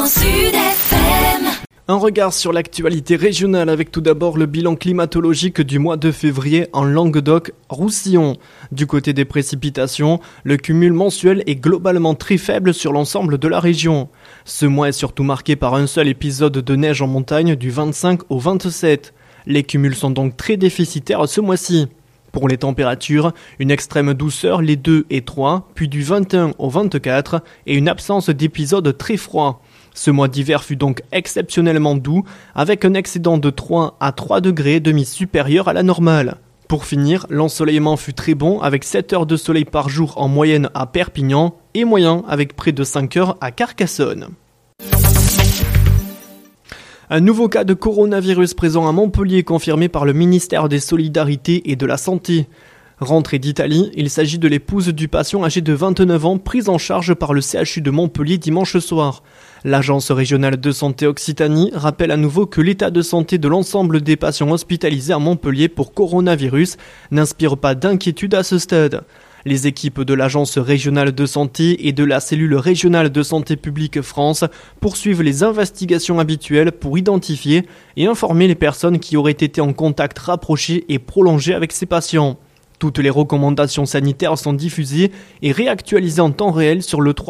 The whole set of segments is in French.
Sud FM. Un regard sur l'actualité régionale avec tout d'abord le bilan climatologique du mois de février en Languedoc-Roussillon. Du côté des précipitations, le cumul mensuel est globalement très faible sur l'ensemble de la région. Ce mois est surtout marqué par un seul épisode de neige en montagne du 25 au 27. Les cumuls sont donc très déficitaires ce mois-ci. Pour les températures, une extrême douceur les 2 et 3, puis du 21 au 24 et une absence d'épisodes très froids. Ce mois d'hiver fut donc exceptionnellement doux, avec un excédent de 3 à 3 degrés et demi supérieur à la normale. Pour finir, l'ensoleillement fut très bon avec 7 heures de soleil par jour en moyenne à Perpignan et moyen avec près de 5 heures à Carcassonne. Un nouveau cas de coronavirus présent à Montpellier confirmé par le ministère des Solidarités et de la Santé. Rentrée d'Italie, il s'agit de l'épouse du patient âgé de 29 ans prise en charge par le CHU de Montpellier dimanche soir. L'Agence régionale de santé Occitanie rappelle à nouveau que l'état de santé de l'ensemble des patients hospitalisés à Montpellier pour coronavirus n'inspire pas d'inquiétude à ce stade. Les équipes de l'Agence régionale de santé et de la cellule régionale de santé publique France poursuivent les investigations habituelles pour identifier et informer les personnes qui auraient été en contact rapproché et prolongé avec ces patients. Toutes les recommandations sanitaires sont diffusées et réactualisées en temps réel sur le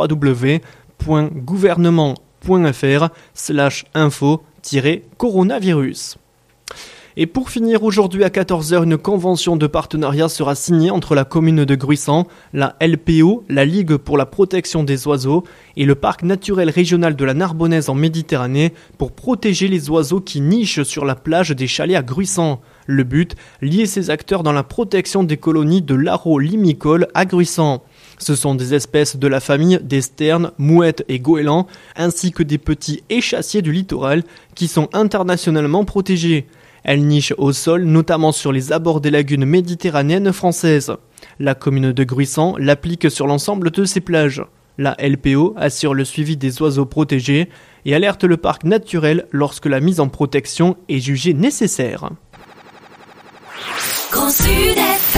www.gouvernement.fr/info-coronavirus. Et pour finir, aujourd'hui à 14h, une convention de partenariat sera signée entre la commune de Gruissant, la LPO, la Ligue pour la protection des oiseaux, et le parc naturel régional de la Narbonnaise en Méditerranée pour protéger les oiseaux qui nichent sur la plage des chalets à Gruissant. Le but, lier ces acteurs dans la protection des colonies de larraux limicoles à Gruissant. Ce sont des espèces de la famille des sternes, mouettes et goélands, ainsi que des petits échassiers du littoral qui sont internationalement protégés. Elles nichent au sol, notamment sur les abords des lagunes méditerranéennes françaises. La commune de Gruissant l'applique sur l'ensemble de ses plages. La LPO assure le suivi des oiseaux protégés et alerte le parc naturel lorsque la mise en protection est jugée nécessaire. Sud FM.